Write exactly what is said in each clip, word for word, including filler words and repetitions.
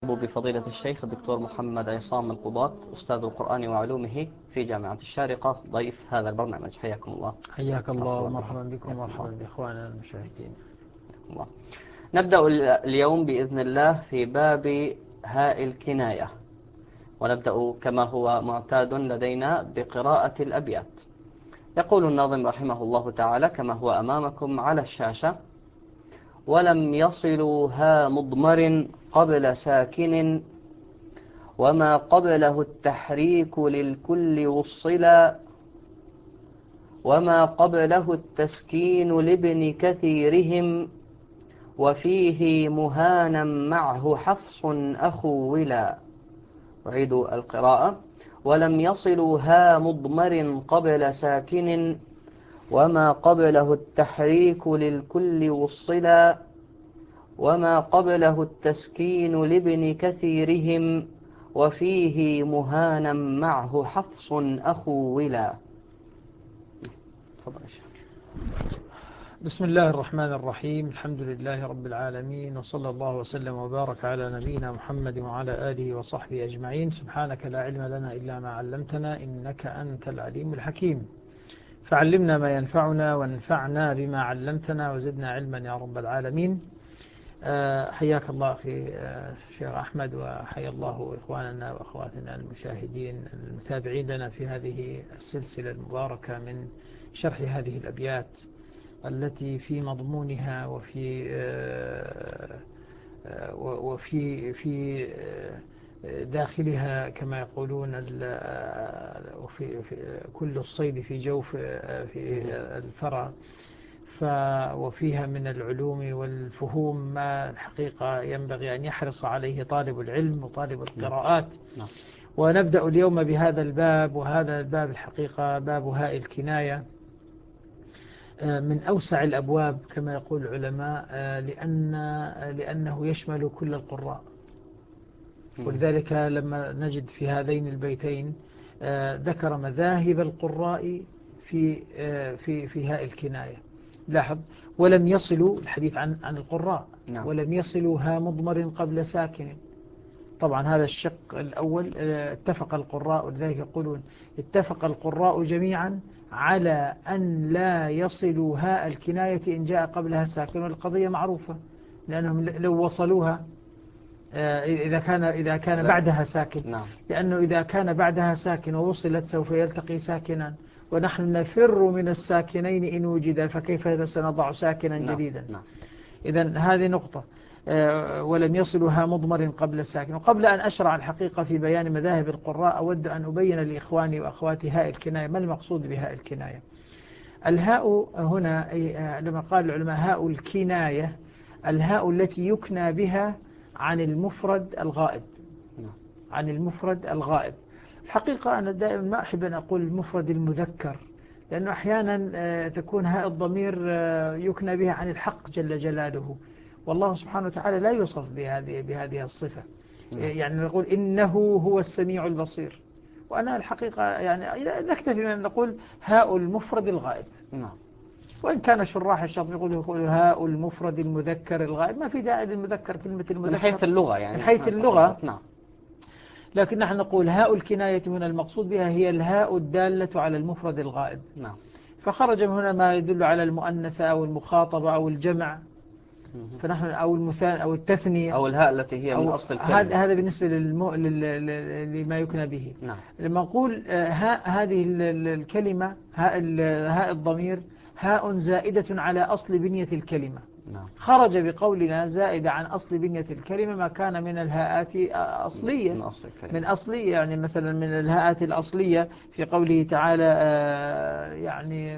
بفضيلة الشيخ الدكتور محمد عصام القضاة أستاذ القرآن وعلومه في جامعة الشارقة ضيف هذا البرنامج. حياكم الله. حياك الله مرحبا ومرحبا بكم. بكم حياكم الله. ومرحبا بإخواننا المشاهدين. الله. نبدأ اليوم بإذن الله في باب هاء الكناية، ونبدأ كما هو معتاد لدينا بقراءة الأبيات. يقول الناظم رحمه الله تعالى كما هو أمامكم على الشاشة: ولم يصلوا ها مضمر قبل ساكن، وما قبله التحريك للكل وصلا، وما قبله التسكين لابن كثيرهم، وفيه مهانا معه حفص أخو ولا. أعيد القراءة: ولم يصلوا ها مضمر قبل ساكن، وما قبله التحريك للكل وصلا، وما قبله التسكين لابن كثيرهم، وفيه مهانا معه حفص أخو ولا. تفضل يا شيخ. بسم الله الرحمن الرحيم. الحمد لله رب العالمين، وصلى الله وسلم وبارك على نبينا محمد وعلى آله وصحبه أجمعين. سبحانك لا علم لنا إلا ما علمتنا، إنك أنت العليم الحكيم. فعلمنا ما ينفعنا وانفعنا بما علمتنا وزدنا علما يا رب العالمين. أه حياك الله أخي الشيخ أه أحمد، وحيا الله إخواننا وأخواتنا المشاهدين المتابعين لنا في هذه السلسلة المباركة من شرح هذه الأبيات التي في مضمونها وفي أه وفي في داخلها كما يقولون وفي كل الصيد في جوف في الفرع، وفيها من العلوم والفهوم ما الحقيقة ينبغي أن يحرص عليه طالب العلم وطالب القراءات. نعم. ونبدأ اليوم بهذا الباب، وهذا الباب الحقيقة باب هاء الكناية من أوسع الأبواب كما يقول العلماء، لأن لأنه يشمل كل القراء. ولذلك لما نجد في هذين البيتين ذكر مذاهب القراء في في في هاء الكناية. لاحظ: ولم يصلوا، الحديث عن عن القراء، نعم. ولم يصلوا ها مضمر قبل ساكن. طبعا هذا الشق الأول اتفق القراء، ولذلك يقولون اتفق القراء جميعا على أن لا يصلوا هاء الكناية إن جاء قبلها ساكن. والقضية معروفة، لأنهم لو وصلوها إذا كان إذا كان لا. بعدها ساكن، نعم. لأنه إذا كان بعدها ساكن ووصلت سوف يلتقي ساكنا، ونحن نفر من الساكنين إن وجد، فكيف إذا سنضع ساكنا نعم. جديدا؟ نعم. إذن هذه نقطة. ولم يصلها مضمر قبل ساكن. وقبل أن أشرع الحقيقة في بيان مذاهب القراء، أود أن أبين لإخواني وأخواتي هاء الكناية ما المقصود بهاء الكناية. الهاء هنا لما قال العلماء هاء الكناية، الهاء التي يكنى بها عن المفرد الغائب. عن المفرد الغائب. الحقيقة أنا دائما ما أحب أن أقول المفرد المذكر، لأنه أحيانا تكون هاء الضمير يكنى بها عن الحق جل جلاله، والله سبحانه وتعالى لا يوصف بهذه بهذه الصفة. يعني نقول إنه هو السميع البصير، وأنا الحقيقة يعني نكتفي من أن نقول هاء المفرد الغائب. نعم. وإن كان شراح الشرط يقولوا يقولوا هاء المفرد المذكر الغائب، ما في داعي للمذكر، كلمة المذكر من حيث اللغة يعني من حيث اللغة. نعم. لكن نحن نقول هاء الكناية هنا المقصود بها هي الهاء الدالة على المفرد الغائب. نعم. فخرج من هنا ما يدل على المؤنثة أو المخاطبة أو الجمع، فنحن أو المثال أو التثنية أو الهاء التي هي من أو أصل هذا الكلمة. هذا بالنسبة للمو... لل... لما يكنى به. نعم. لما نقول هاء هذه الكلمة، هاء هاء الضمير هاء زائدة على أصل بنية الكلمة. نعم. خرج بقولنا زائدة عن أصل بنية الكلمة ما كان من الهاءات أصلية، من أصل الكلمة. من أصلية يعني مثلا من الهاءات الأصلية في قوله تعالى يعني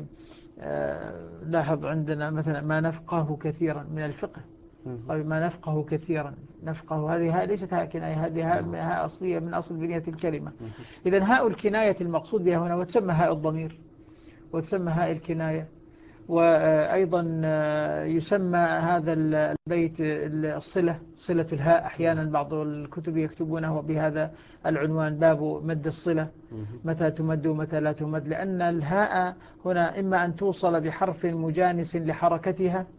لاحظ عندنا مثلا ما نفقه كثيرا من الفقه، ما نفقه كثيرا، نفقه هذه هاء ليست هاء كناية، هذه هاء أصلية من أصل بنية الكلمة. إذن هاء الكناية المقصود بها هنا، وتسمى هاء الضمير وتسمى هاء الكناية. وأيضا يسمى هذا البيت الصلة، صلة الهاء. أحيانا بعض الكتب يكتبونه بهذا العنوان: باب مد الصلة، متى تمد ومتى لا تمد، لأن الهاء هنا إما أن توصل بحرف مجانس لحركتها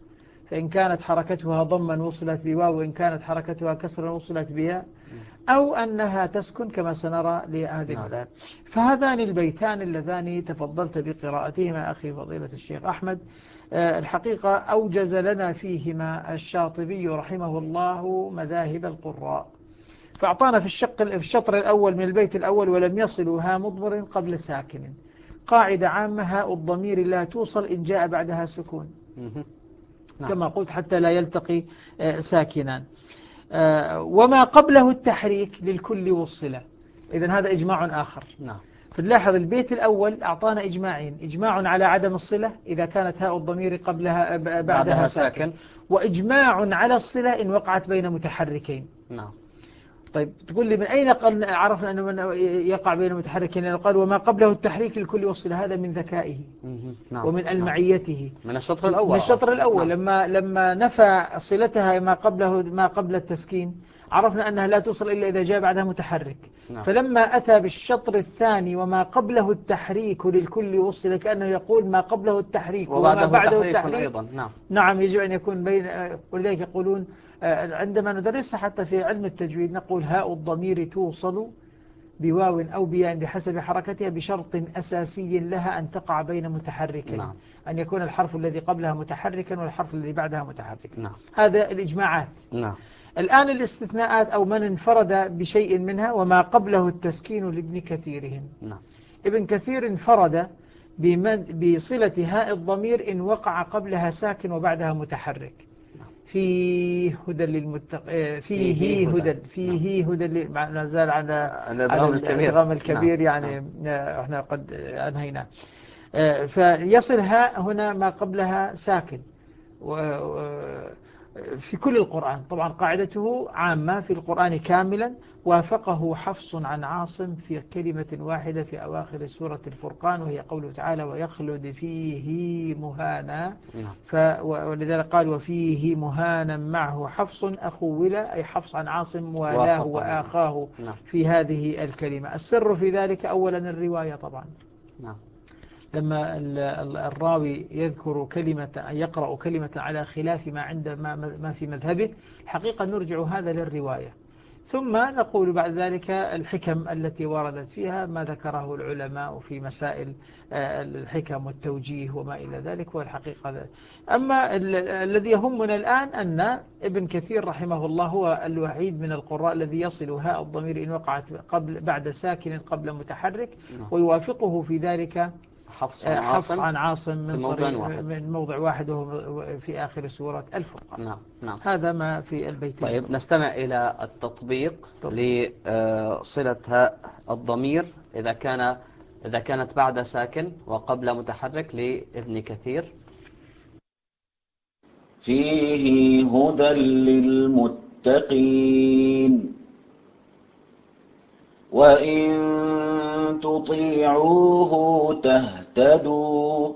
فإن كانت حركتها ضما وصلت بواو، وإن كانت حركتها كسرا وصلت بياء، أو أنها تسكن كما سنرى لهذه نعم. المذاهب. فهذان البيتان اللذان تفضلت بقراءتهما أخي فضيلة الشيخ أحمد الحقيقة أوجز لنا فيهما الشاطبي رحمه الله مذاهب القراء، فأعطانا في الشق في الشطر الأول من البيت الأول: ولم يصلوا ها مضمر قبل ساكن، قاعدة عامة: هاء الضمير لا توصل إن جاء بعدها سكون، نعم. كما قلت حتى لا يلتقي ساكنان. وما قبله التحريك للكل وصلة. إذن هذا إجماع آخر. نعم. فنلاحظ البيت الأول أعطانا إجماعين: إجماع على عدم الصلة إذا كانت هاء الضمير قبلها بعدها, بعدها ساكن. ساكن، وإجماع على الصلة إن وقعت بين متحركين. نعم. طيب تقول لي من أين عرفنا أنه من يقع بين متحركين؟ يعني قال وما قبله التحريك للكل والصلة، هذا من ذكائه. نعم. ومن المعيته. من الشطر الأول. من الشطر الأول. نعم. لما لما نفى صلتها ما قبله ما قبل التسكين، عرفنا أنها لا توصل إلا إذا جاء بعدها متحرك. نعم. فلما أتى بالشطر الثاني وما قبله التحريك للكل وصل، كأنه يقول ما قبله التحريك وما بعده التحريك أيضا. نعم. نعم يجب أن يكون بين. ولذلك يقولون عندما ندرسها حتى في علم التجويد نقول هاء الضمير توصل بواو أو بياء بحسب حركتها بشرط أساسي لها أن تقع بين متحركين. نعم. أن يكون الحرف الذي قبلها متحركا والحرف الذي بعدها متحركا. نعم. هذا الإجماعات. نعم. الآن الاستثناءات أو من انفرد بشيء منها: وما قبله التسكين لابن كثيرهم. نعم. ابن كثير انفرد بصلة هاء الضمير إن وقع قبلها ساكن وبعدها متحرك. فيه هدى للمتق فيه هدى فيه هدى لل... ما زال على الادغام الكبير. نعم. يعني احنا قد انهينا. فيصل هاء هنا ما قبلها ساكن في كل القرآن. طبعا قاعدته عامة في القرآن كاملا. وافقه حفص عن عاصم في كلمة واحدة في أواخر سورة الفرقان، وهي قوله تعالى ويخلد فيه مهانا. ولذلك قال وفيه مهانا معه حفص أخو ولا، أي حفص عن عاصم والاه وآخاه في هذه الكلمة. السر في ذلك أولا الرواية طبعا. نعم. لما الراوي يذكر كلمة يقرأ كلمة على خلاف ما عند ما في مذهبه، الحقيقة نرجع هذا للرواية، ثم نقول بعد ذلك الحكم التي وردت فيها ما ذكره العلماء في مسائل الحكم والتوجيه وما إلى ذلك. والحقيقة أما الذي يهمنا الآن أن ابن كثير رحمه الله هو الوحيد من القراء الذي يصل هاء الضمير إن وقعت قبل بعد ساكن قبل متحرك، ويوافقه في ذلك حفص عن عاصم, حفص عن عاصم من, موضع واحد. من موضع واحد وهو في آخر سورة الفرقان. نعم. نعم. هذا ما في البيت. طيب نستمع إلى التطبيق لصلة هاء الضمير إذا كان إذا كانت بعد ساكن وقبل متحرك لابن كثير. فيه هدى للمتقين وإن تطيعوه تهتدوا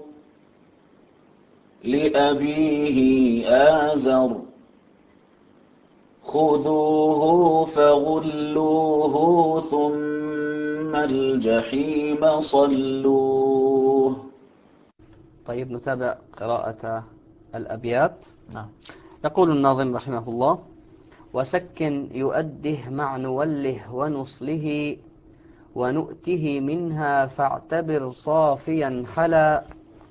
لأبيه آزر خذوه فغلوه ثم الجحيم صلوه. طيب نتابع قراءة الأبيات. نعم. يقول الناظم رحمه الله وسكن يؤده مع نوله ونصله ونؤته منها فاعتبر صافيا حلا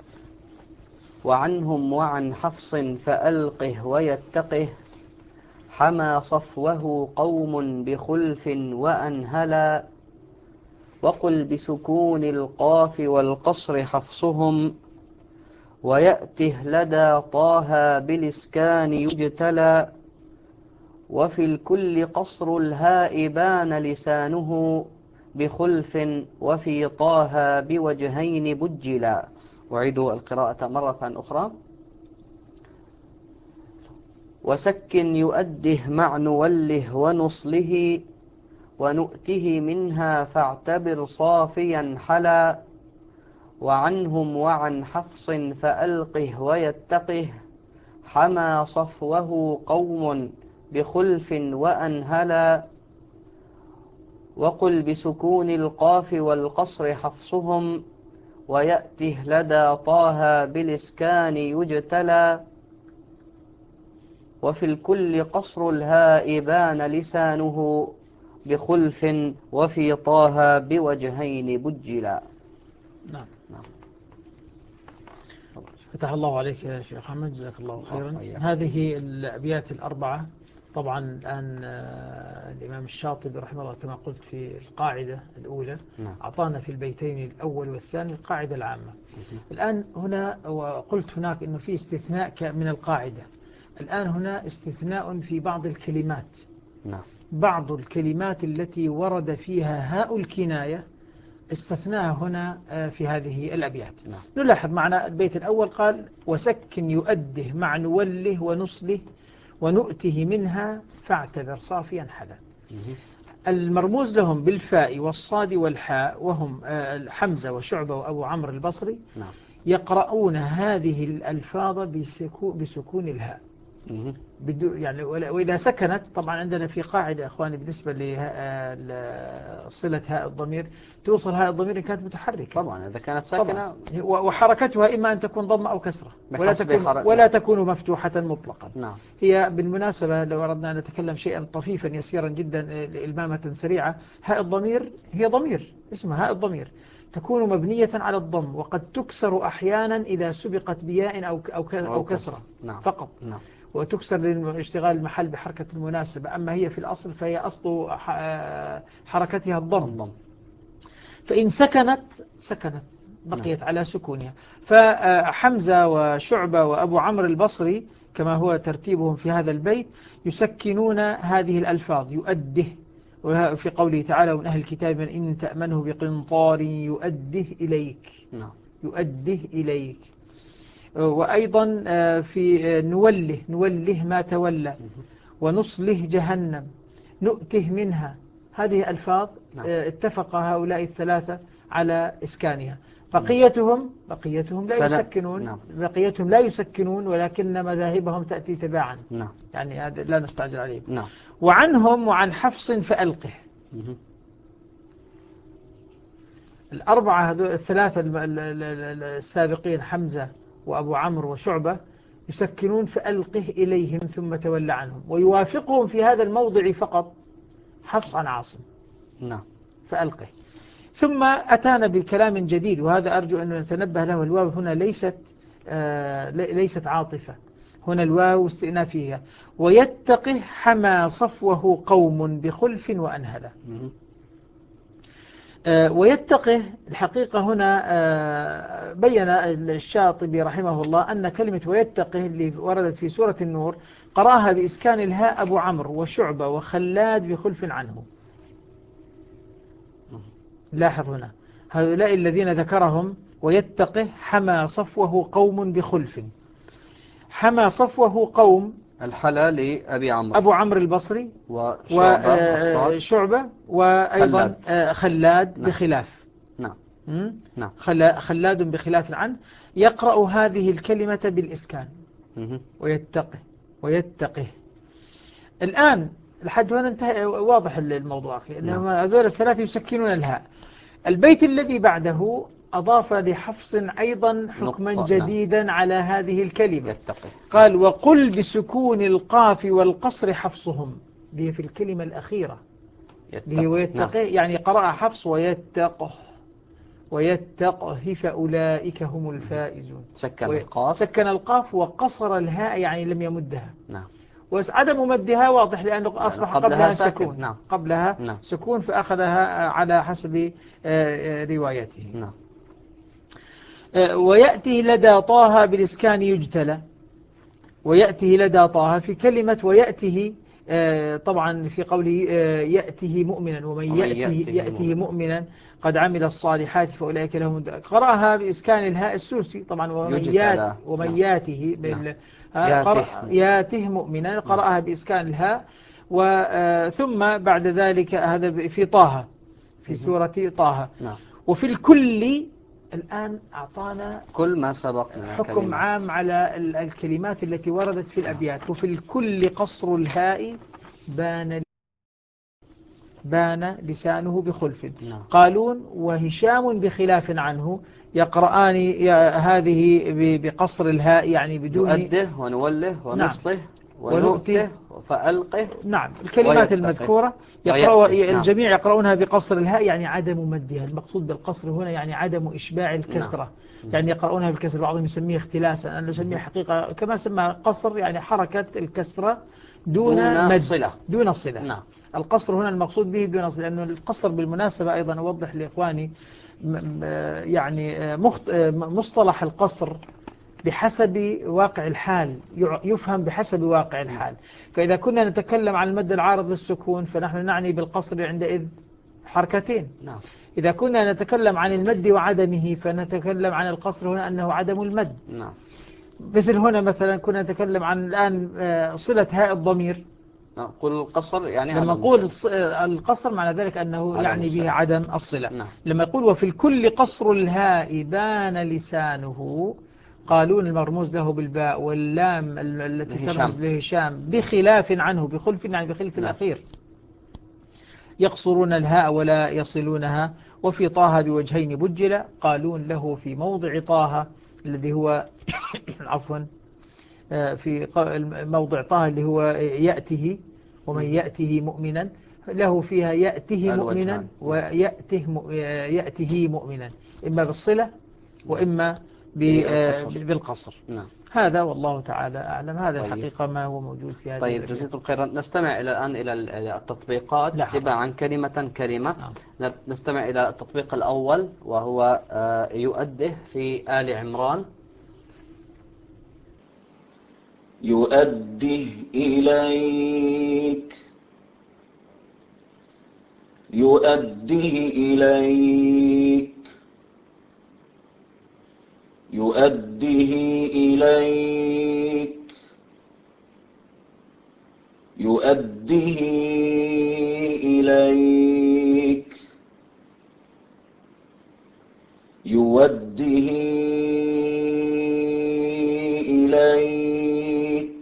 وعنهم وعن حفص فألقه ويتقه حمى صفوه قوم بخلف وأنهلا وقل بسكون القاف والقصر حفصهم ويأته لدى طه بالإسكان يجتلى وفي الكل قصر الهاء بان لسانه بخلف وفي طه بوجهين بجلا. أعيد القراءة مرة أخرى. وسكن يؤده مع نوله ونصله ونؤته منها فاعتبر صافيا حلا وعنهم وعن حفص فألقه ويتقه حمى صفوه قوم بخلف وأنهلا وقل بسكون القاف والقصر حفصهم ويأته لدى طه بالإسكان يجتلى وفي الكل قصر الهاء بان لسانه بخلف وفي طه بوجهين بجلا. نعم. نعم. فتح الله عليك يا شيخ أحمد، جزاك الله خيرا. هذه الأبيات الأربعة طبعا الآن الإمام الشاطبي رحمه الله كما قلت في القاعدة الأولى نعم. أعطانا في البيتين الأول والثاني القاعدة العامة. الآن هنا وقلت هناك أنه في استثناء من القاعدة، الآن هنا استثناء في بعض الكلمات. نعم. بعض الكلمات التي ورد فيها هاء الكناية استثناها هنا في هذه الأبيات. نعم. نلاحظ معنا البيت الأول قال وسكن يؤده مع نوله ونصله ونؤته منها فاعتبر صافيا حلا. المرموز لهم بالفاء والصاد والحاء وهم حمزة وشعبة وأبو عمرو البصري. نعم. يقرؤون هذه الألفاظ بسكو بسكون الهاء يعني، وإذا سكنت طبعا عندنا في قاعدة أخواني بالنسبة لصلة هاء الضمير توصل هاء الضمير إن كانت متحركة طبعا إذا كانت ساكنة وحركتها إما أن تكون ضمة أو كسرة ولا تكون, ولا تكون مفتوحة مطلقا. نعم. هي بالمناسبة لو أردنا أن نتكلم شيئا طفيفا يسيرا جدا إلمامة سريعة، هاء الضمير هي ضمير اسمها هاء الضمير تكون مبنية على الضم وقد تكسر أحيانا إذا سبقت بياء أو أو أو كسرة. نعم. فقط. نعم. وتكسر لاشتغال المحل بحركة المناسبة، أما هي في الأصل فهي أصل حركتها الضم. الضم. فإن سكنت سكنت بقيت نعم. على سكونها. فحمزة وشعبة وأبو عمرو البصري كما هو ترتيبهم في هذا البيت يسكنون هذه الألفاظ يؤده، وفي قوله تعالى من أهل الكتاب من إن تأمنه بقنطار يؤده إليك. نعم. يؤده إليك. وأيضا في نوله نوله ما تولى ونصله جهنم نؤته منها. هذه ألفاظ نعم. اتفق هؤلاء الثلاثة على إسكانها. بقيتهم بقيتهم لا يسكنون. نعم. بقيتهم لا يسكنون ولكن مذاهبهم تأتي تباعا. نعم. يعني هذا لا نستعجل عليه. نعم. وعنهم وعن حفص فألقه. الأربعة هذول الثلاثة السابقين حمزة وأبو عمرو وشعبة يسكنون فألقه إليهم ثم تولى عنهم، ويوافقهم في هذا الموضع فقط حفص عن عاصم. نعم. فألقه. ثم أتانا بكلام جديد وهذا أرجو أن نتنبه له. الواو هنا ليست آه ليست عاطفة، هنا الواو استئنافية. ويتقه حمى صفوه قوم بخلف وأنهله. آه ويتقه الحقيقة هنا آه بين الشاطبي رحمه الله أن كلمة ويتقه اللي وردت في سورة النور قراها بإسكان الهاء أبو عمرو وشعبة وخلاد بخلف عنه. لاحظ هنا هؤلاء الذين ذكرهم ويتقه حمى صفوه قوم بخلف. حمى صفوه قوم الحلا لأبي عمرو أبو عمرو البصري وشعبة وشعبة وأيضا خلاد, خلاد نعم. بخلاف. نعم. نعم. خلاد بخلاف عنه يقرأ هذه الكلمة بالإسكان. ويتقه ويتقه. الآن لحد هنا انتهى واضح الموضوع أخي أنهم هذول الثلاثة يسكنون الهاء. البيت الذي بعده أضاف لحفص أيضا حكما جديدا نعم. على هذه الكلمة. يتقي. قال وقل بسكون القاف والقصر حفصهم. دي في الكلمة الأخيرة اللي هو يتقي. نعم. يعني قرأ حفص ويتقه ويتقه فأولئك هم الفائزون. سكن القاف سكن القاف وقصر الهاء يعني لم يمدها. نعم. وعدم مدها واضح لأنه أصبح قبلها, قبلها سكون. نعم. قبلها نعم. سكون فأخذها على حسب روايته. نعم. ويأتي لدى طه بالإسكان يجتلى. ويأتي لدى طه في كلمة ويأته طبعا في قوله يأته مؤمنا ومن يأته, يأته مؤمنا قد عمل الصالحات فأولئك لهم. قرأها بإسكان الهاء السوسي طبعا ومن ياته ومن ياته نعم. ياته مؤمنا قرأها بإسكان الهاء. وثم بعد ذلك هذا في طه في سورة طه. نعم. وفي الكل الآن أعطانا كل ما سبق من حكم الكلمات. عام على الكلمات التي وردت في الأبيات. وفي الكل قصر الهاء بان بان لسانه بخلف. نعم. قالون وهشام بخلاف عنه يقرآن هذه بقصر الهاء يعني بدون يؤده ونوله ونصله. نعم. ونؤته فألقه نعم الكلمات ويتقه المذكورة يقرأ ويأته. نعم. الجميع يقرؤونها بقصر الهاء، يعني عدم مدها. المقصود بالقصر هنا يعني عدم إشباع الكسرة. نعم. يعني يقرؤونها بالكسر، بعضهم يسميه اختلاسا، أنا أسميه حقيقة كما سمى قصر، يعني حركة الكسرة دون, دون مد صلة. دون صلة. نعم. القصر هنا المقصود به دون صلة، لأنه القصر بالمناسبة أيضا أوضح لإخواني يعني مصطلح القصر بحسب واقع الحال، يفهم بحسب واقع الحال. فإذا كنا نتكلم عن المد العارض للسكون فنحن نعني بالقصر عندئذ حركتين. نعم. إذا كنا نتكلم عن المد وعدمه فنتكلم عن القصر هنا أنه عدم المد. نعم. مثل هنا مثلا كنا نتكلم عن الآن صلة هاء الضمير، نقول القصر يعني لما عدم نقول الصلة. القصر معنى ذلك أنه عدم يعني به الصلة. عدم الصلة. نعم. لما يقول وفي الكل قصر الهاء بان لسانه، قالون المرموز له بالباء واللام التي ترمز لهشام بخلاف عنه، بخلف يعني بخلف نعم. الأخير، يقصرون الهاء ولا يصلونها. وفي طه بوجهين بجل، قالون له في موضع طه الذي هو عفوا في موضع طه اللي هو يأته، ومن يأته مؤمنا له فيها يأته مؤمنا الوجهان. ويأته يأته مؤمنا، إما بالصلة وإما بالقصر. بالقصر. نعم. هذا والله تعالى أعلم. هذا طيب. الحقيقة ما هو موجود في هذه طيب الأبيات. جزيكم خيرا. نستمع إلى الآن إلى التطبيقات تباعا كلمة كلمة. نعم. نستمع إلى التطبيق الأول وهو يؤده في آل عمران. يؤده إليك، يؤده إليك، يؤده إليك، يؤده إليك، يوده إليك.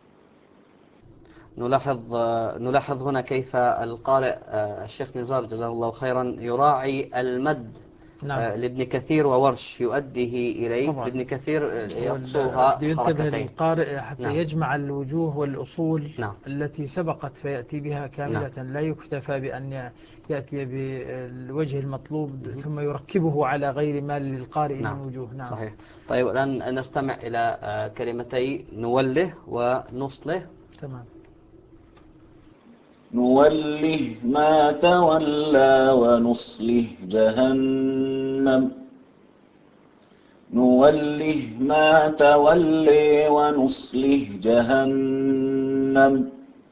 نلاحظ نلاحظ هنا كيف القارئ الشيخ نزار جزاه الله خيرا يراعي المد. نعم. لابن كثير وورش يؤديه إليك، طبعا. لابن كثير يقصوها ينتبه حركتين. للقارئ حتى نعم. يجمع الوجوه والأصول. نعم. التي سبقت فيأتي بها كاملة. نعم. لا يكتفى بأن يأتي بالوجه المطلوب ثم يركبه على غير ما للقارئ نعم. من وجوه. نعم. صحيح. طيب الآن نستمع إلى كلمتي نوله ونصله. تمام. نوله ما تولى ونصله جهنم، نوله ما تولي ونصله جهنم،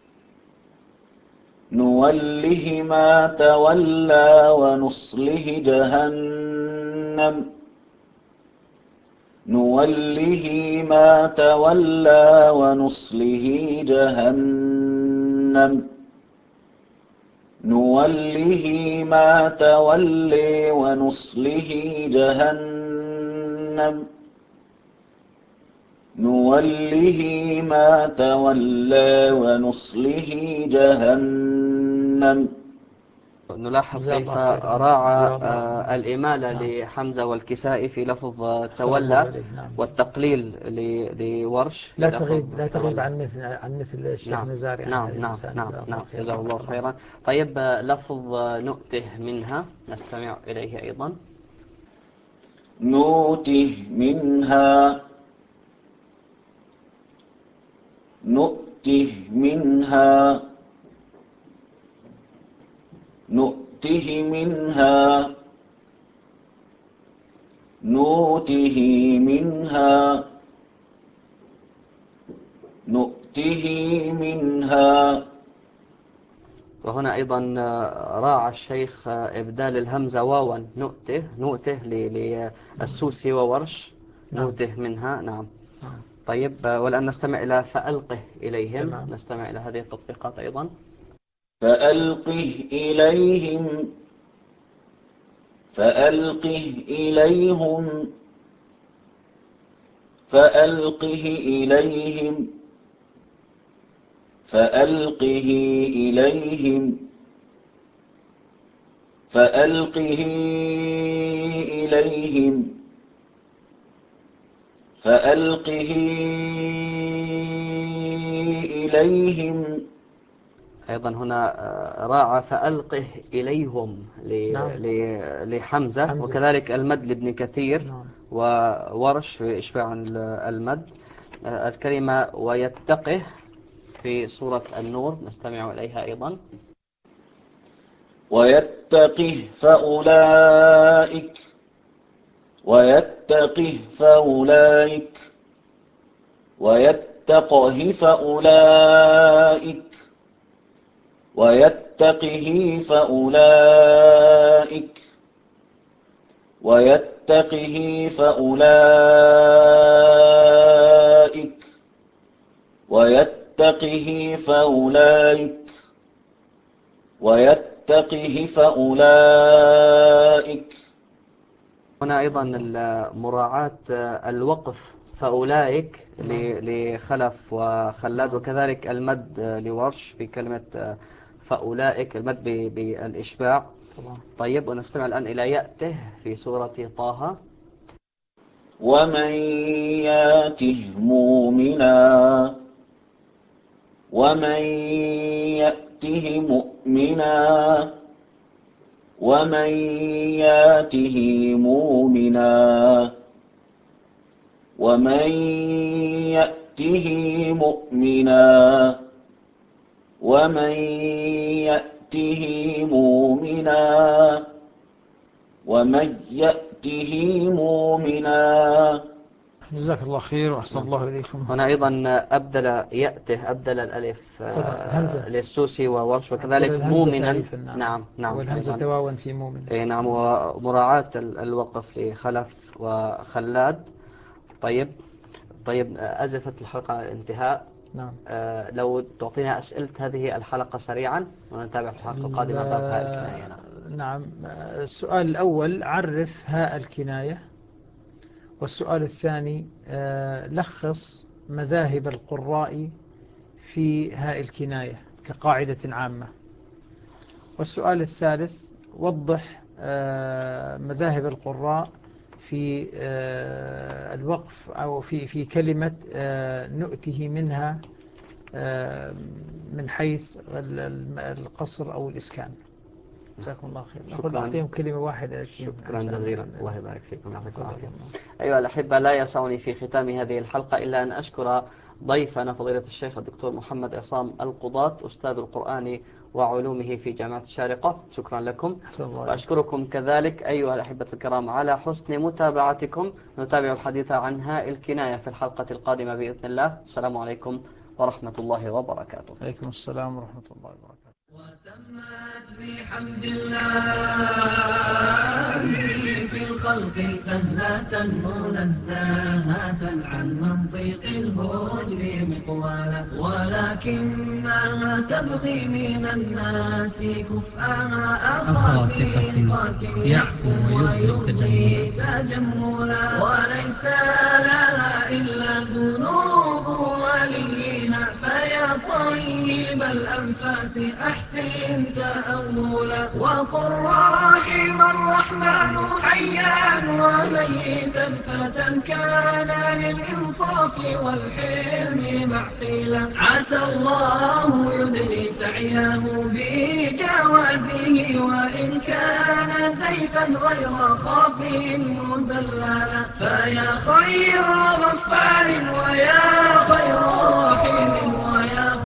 نوله ما تولى ونصله جهنم، نوله ما تولى ونصله جهنم، نوله ما تولي ونصله جهنم، نوله ما تولى ونصله جهنم. نلاحظ كيف راعى الإمالة نعم. لحمزة والكسائي في لفظ تولى. تولى. نعم. والتقليل لورش في لا لفظ تغيب لا تغيب تولى. عن مثل عن مثل الشيخ نعم. نزار يعني نعم. هذه نعم. المسائل. نعم. نعم. جزاه الله خيرا. طيب لفظ نؤته منها نستمع إليه أيضا. نؤته منها، نؤته منها، نؤته منها، نؤته منها، نؤته منها. وهنا أيضا راعى الشيخ إبدال الهمزة واوا نؤته نؤته للسوسي وورش. نعم. نؤته منها. نعم. نعم. طيب والآن نستمع إلى فألقه إليهم. تمام. نستمع إلى هذه التطبيقات أيضا. فألقه إليهم، فألقه إليهم، فألقه إليهم، فألقه إليهم، فألقه إليهم، فألقه إليهم. أيضا هنا راعى فألقه إليهم نعم. لحمزة، حمزة. وكذلك المد لابن كثير. نعم. وورش في إشباع المد. الكلمة ويتقه في سورة النور نستمع إليها أيضا. ويتقه فأولئك ويتقه فأولئك ويتقه فأولئك ويتقه فأولئك ويتقه فأولئك ويتقه فأولئك ويتقه فأولئك. هنا أيضا مراعاة الوقف فأولئك لخلف وخلاد، وكذلك المد لورش في كلمة فأولئك، المد بالإشباع. طيب، ونستمع الآن إلى يأته في سورة طه. ومن ياته مؤمنا ومن يأته مؤمنا ومن ياته مؤمنا ومن يأته مؤمنا ومن يأته مؤمنا ومن يأته مؤمنا. جزاك الله خير وأحسن الله إليكم. هنا أيضا أبدل يأته، أبدل الألف همزة للسوسي وورش، وكذلك مؤمنا. نعم نعم والهمزة واوا في مؤمن. إيه نعم، ومراعاة الوقف لخلف وخلاد. طيب طيب أزفة الحلقة على الانتهاء. نعم. آه لو تعطينا أسئلة هذه الحلقة سريعا ونتابع في الحلقة القادمة باب هاء الكناية. نعم. السؤال الأول: عرف هاء الكناية. والسؤال الثاني: لخص مذاهب القراء في هاء الكناية كقاعدة عامة. والسؤال الثالث: وضح مذاهب القراء في الوقف أو في في كلمة نؤته منها من حيث القصر أو الإسكان. جزاكم الله خير. نأخذ أعطيهم كلمة واحدة. شكرا جزيلا، الله يبارك فيكم ويعطيكم العافية. أيها الأحبة، لا يسعني في ختام هذه الحلقة إلا أن أشكر ضيفنا فضيلة الشيخ الدكتور محمد عصام القضاة، أستاذ القرآن وعلومه في جامعة الشارقة. شكرا لكم، وأشكركم كذلك أيها الأحبة الكرام على حسن متابعتكم. نتابع الحديث عن هاء الكناية في الحلقة القادمة بإذن الله. السلام عليكم ورحمة الله وبركاته. عليكم السلام ورحمة الله وبركاته. وتمت بحمد الله في الخلق سهلة منزهة عن منطق الهجر مقوالا، ولكنها تبغي من الناس كفءها أخا ثقة يعفو ويبغي تجملا، وليس لها إلا ذنوب وليها، فيا طيب الأنفاس أحسن تأولا، وقل رحم الرحمن حيا وميتا فتى كان للإنصاف والحلم معقلا، عسى الله يدني سعيه بجوازه، وإن كان زيفا غير خاف مزللا، فيا خير غفار ويا خير رحيم ويا